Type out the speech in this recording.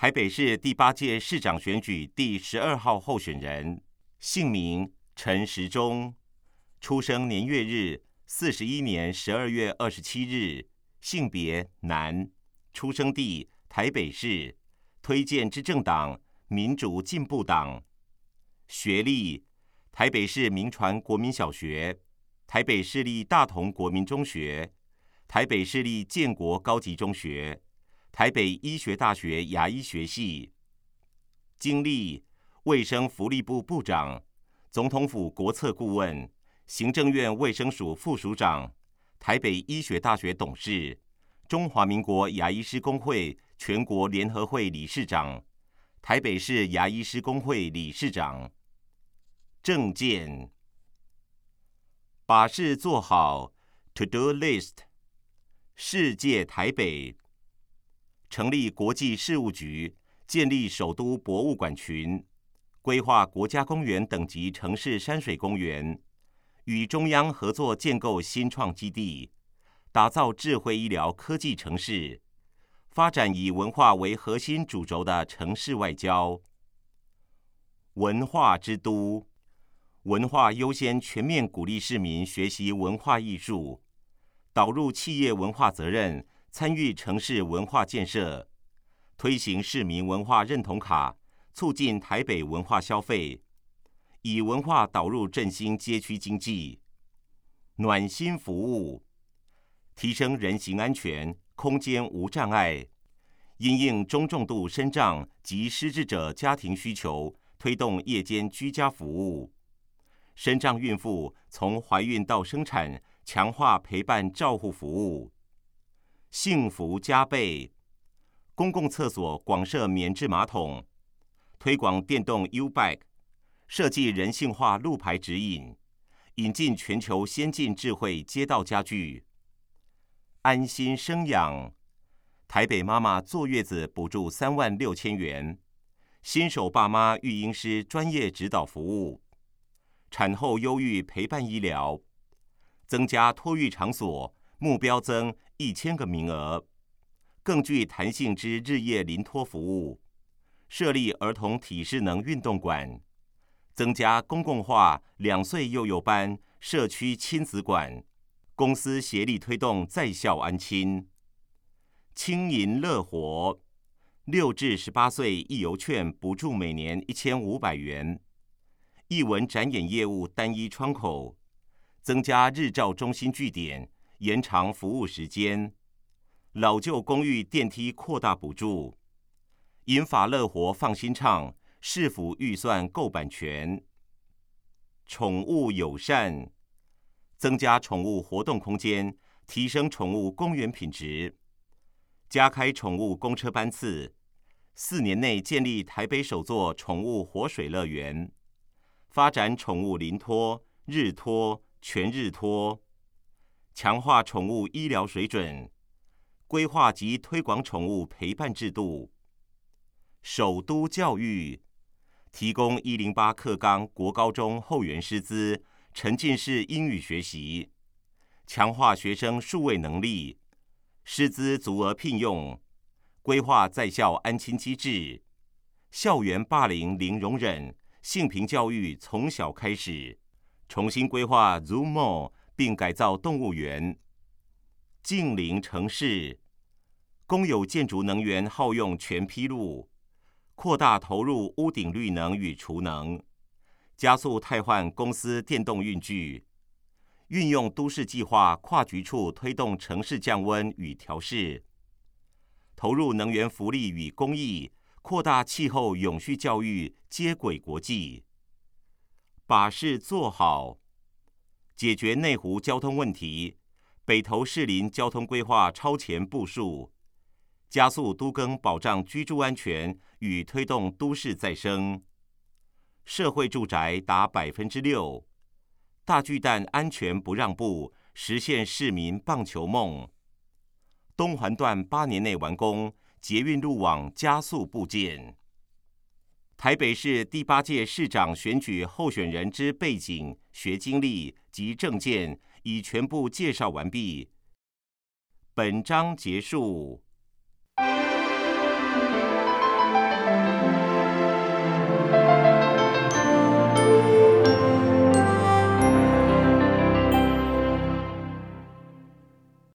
台北市第8届市长选举第12号候选人，姓名陈时中，出生年月日41年12月27日，性别男，出生地台北市，推荐之政党民主进步党，学历台北市民传国民小学、台北市立大同国民中学、台北市立建国高级中学、台北医学大学牙医学系。经历卫生福利部部长、总统府国策顾问、行政院卫生署副署长、台北医学大学董事、中华民国牙医师公会全国联合会理事长、台北市牙医师公会理事长。政见：把事做好 To-Do List， 世界台北，成立国际事务局，建立首都博物馆群，规划国家公园等级城市山水公园，与中央合作建构新创基地，打造智慧医疗科技城市，发展以文化为核心主轴的城市外交。文化之都，文化优先全面鼓励市民学习文化艺术，导入企业文化责任，参与城市文化建设，推行市民文化认同卡，促进台北文化消费，以文化导入振兴街区经济。暖心服务，提升人行安全，空间无障碍，因应中重度身障及失智者家庭需求，推动夜间居家服务。身障孕妇从怀孕到生产，强化陪伴照护服务。幸福加倍，公共厕所广设免治马桶，推广电动 U-Bike， 设计人性化路牌指引，引进全球先进智慧街道家具。安心生养，台北妈妈坐月子补助36000元，新手爸妈育婴师专业指导服务，产后忧郁陪伴医疗，增加托育场所，目标增1000个名额，更具弹性之日夜临托服务，设立儿童体适能运动馆，增加公共化2岁幼幼班、社区亲子馆，公私协力推动在校安亲。轻盈乐活，6至18岁艺游券补助每年1500元，艺文展演业务单一窗口，增加日照中心据点，延长服务时间。老旧公寓电梯扩大补助，银发乐活放心唱，市府预算购版权。宠物友善，增加宠物活动空间，提升宠物公园品质，加开宠物公车班次，4年内建立台北首座宠物活水乐园，发展宠物临托、日托、全日托，强化宠物医疗水准，规划及推广宠物陪伴制度。首都教育，提供108课纲国高中后援师资，沉浸式英语学习，强化学生数位能力，师资足额聘用，规划在校安亲机制，校园霸凌零容忍，性平教育从小开始，重新规划 Zoo Mall， 并改造动物园。近邻城市，公有建筑能源耗用全披露，扩大投入屋顶绿能与储能，加速汰换公司电动运具，运用都市计划跨局处推动城市降温与调适，投入能源福利与公益，扩大气候永续教育，接轨国际。把事做好，解决内湖交通问题，北投士林交通规划超前部署，加速都更保障居住安全与推动都市再生。社会住宅达6%，大巨蛋安全不让步，实现市民棒球梦。东环段8年内完工，捷运路网加速布建。台北市第8届市长选举候选人之背景、学经历及政见已全部介绍完毕。本章结束。